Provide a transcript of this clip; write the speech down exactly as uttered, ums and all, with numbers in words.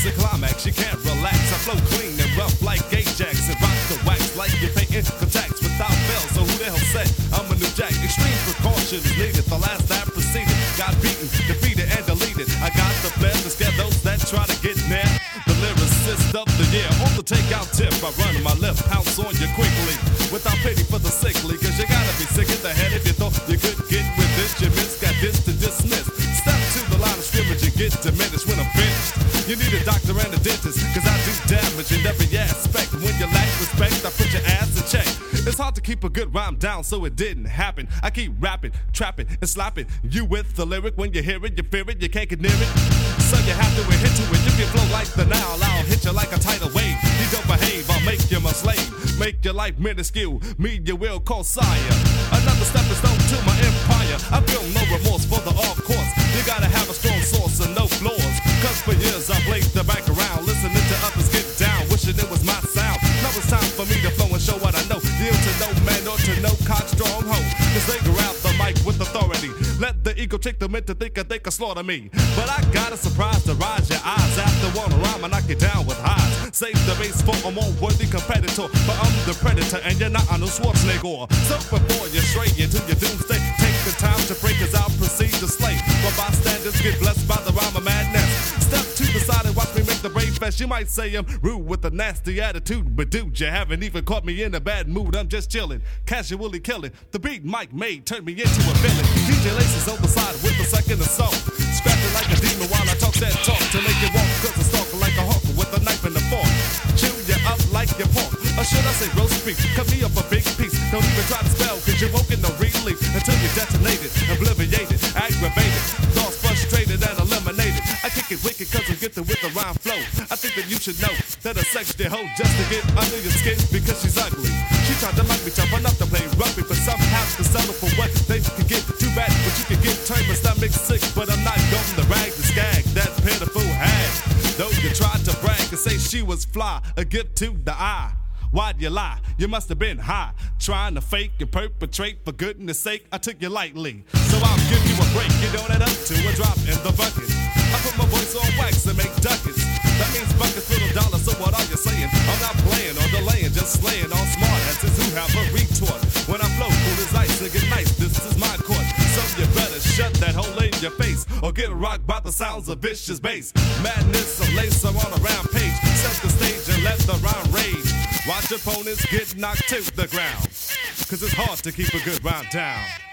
the climax, you can't relax. I flow clean and rough like Ajax and rock the wax like you're paying contacts without fail. So who the hell said I'm a new jack? Extreme precaution is needed. The last that proceeded got beaten, defeated, and deleted. I got the flair to scare those that try to get near. The lyricist of the year on the takeout tip. I run my left, pounce on you quickly without pity for the sickly. Cause you gotta be sick in the head if you thought you could get with this. Your miss got this to dismiss. Step to the line of scrimmage and get diminished when I'm finished. You need a doctor and a dentist, cause I do damage in every aspect. When you lack respect, I put your ass in check. It's hard to keep a good rhyme down, so it didn't happen. I keep rapping, trapping, and slapping you with the lyric. When you hear it, you fear it, you can't get near it. So you have to adhere to it. If you flow like the Nile, I'll hit you like a tidal wave. You don't behave, I'll make you my slave. Make your life minuscule, me you will call sire. Another stepping stone to my empire. I feel no remorse for the off course. You gotta have a strong source and no flaws. Cause for years I played the back around, listening to others get down, wishing it was my sound. Now it's time for me to flow and show what I know. Yield to no man or to no cock strong hoe. Cause they grab the mic with authority. Let the ego trick them into thinking they can slaughter me. But I got a surprise to rise your eyes. After one rhyme I knock you down with highs. Save the base for a more worthy competitor. But I'm the predator and you're not Arnold Schwarzenegger. So before you stray into your doomsday, take the time to break as I'll proceed to slay. But bystanders get blessed by the rhyme of madness. Step to the side and watch me make the brave fest. You might say I'm rude with a nasty attitude, but dude, you haven't even caught me in a bad mood. I'm just chilling, casually killing. The beat Mike made turned me into a villain. D J Laces on the side with a second assault, scrapping like a demon while I talk that talk to make it walk. Cause I stalk like a hawk with a knife and a fork. Chew you up like your pork, or should I say roast beef? Cut me up a big piece. Don't even try to spell, cause you won't get no relief until you're detonated, obliviated, aggravated, lost, frustrated, and eliminated. I kick it wicked cause I'm gifted with the rhyme flow. I think that you should know that I sexed your hoe just to get under your skin because she's ugly. She tried to like me tough enough to play rugby, but some have to settle for what they can get. Too bad, but you can get turned my stomach sick. But I'm not going to rag the skag, that pitiful hag. Though you tried to brag and say she was fly, a gift to the eye. Why'd you lie? You must have been high, trying to fake and perpetrate. For goodness sake, I took you lightly. So I'll give you a break, you don't add up to a drop in the bucket. I put my voice on wax and make ducats. That means buckets, little dollars, so what are you saying? I'm not playing or delaying, just slaying all smart asses who have a retort. When I flow, cool as ice and get nice, this is my court. So you better shut that hole in your face, or get rocked by the sounds of vicious bass. Madness of lace, I'm on a rampage. Set the stage and let the rhyme rage. Watch opponents get knocked to the ground, cause it's hard to keep a good rhyme down.